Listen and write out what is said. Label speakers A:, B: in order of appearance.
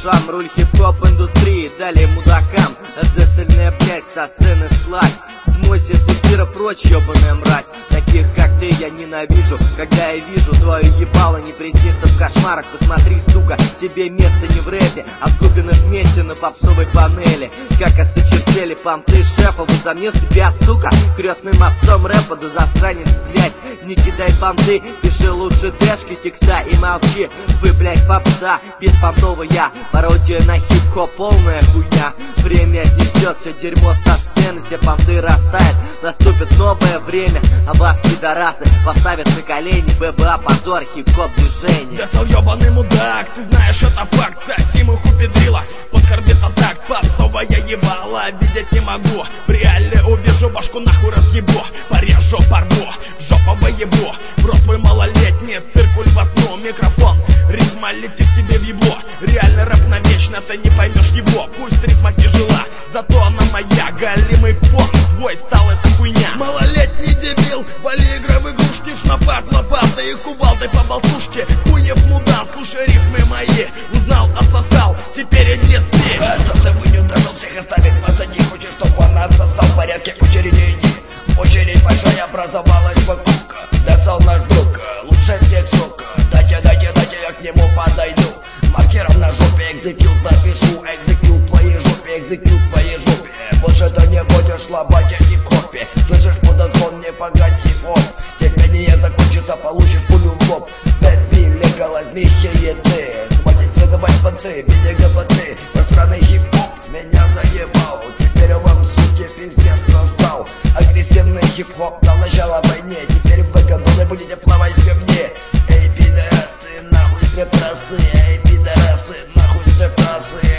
A: ушам. Руль хип-хоп индустрии, далее мудакам. Децельная, блять, со сцены слазь. Смойся с эфира прочь, ёбаная мразь. Таких как ты я ненавижу. Когда я вижу твое ебало, не приснится в кошмарах. Посмотри, сука, тебе место не в рэпе, а в глубинном вместе на попсовой панели. Как осточертели понты шефа, возомнил себя, сука, крестным отцом рэпа. Да засранец, блять, не кидай понты, пиши лучше дэшки, текста и молчи. Вы, блять, попса, беспонтовая пародия на хип-хоп, полная хуйня. Время снесет все дерьмо со сцены, все понты растают. Наступит новое время, а вас, пидорасы, поставят на колени. ББА, позор, хип-хоп движение.
B: Децл ёбаный мудак, ты знаешь, это факт. Сосим их у педрила, под корбит атак. Попсовая ебала, видеть не могу. В реале увижу, башку нахуй разъебу. Порежу, порву, жопа ебу. В рот твой малолетний, циркуль в окно, микрофон. Ритма летит тебе в ебло. Реальный рэп навечно, ты не поймешь его. Пусть ритма тяжела, зато она моя. Галимый порт твой стал эта хуйня. Малолетний дебил, вали игры в игрушки. В шнапах лопаты и кувалдой по болтушке. Хуев мудан, слушай рифмы мои. Узнал, отсосал, теперь иди спи.
C: Отсосываю, даже всех оставить позади. Хочешь, чтобы он отсосал, в порядке очереди иди. Очередь большая образовалась вокруг. Децл наш друг, лучше всех, сука. Дайте, я к нему подойду. Маркером на жопе экзекьют напишу. Экзекьют в твоей жопе, экзекьют в твоей жопе. Больше ты не будешь лобать о хип-хопе. Слышишь, мудозвон, не погань хип-хоп. Терпение закончится, получишь пулю в лоб. Бэтби, легалайз, михееты. Хватит выдавать понты, видя ГПТ. Просраный хип-хоп меня заебал. Теперь вам, суки, пиздец настал. Агрессивный хип-хоп дал начало войне. Теперь вы гондоны будете плавать в говне. Эй, пидорасы, нахуй стрип-трассы. Эй, пидорасы, нахуй стрип-трассы.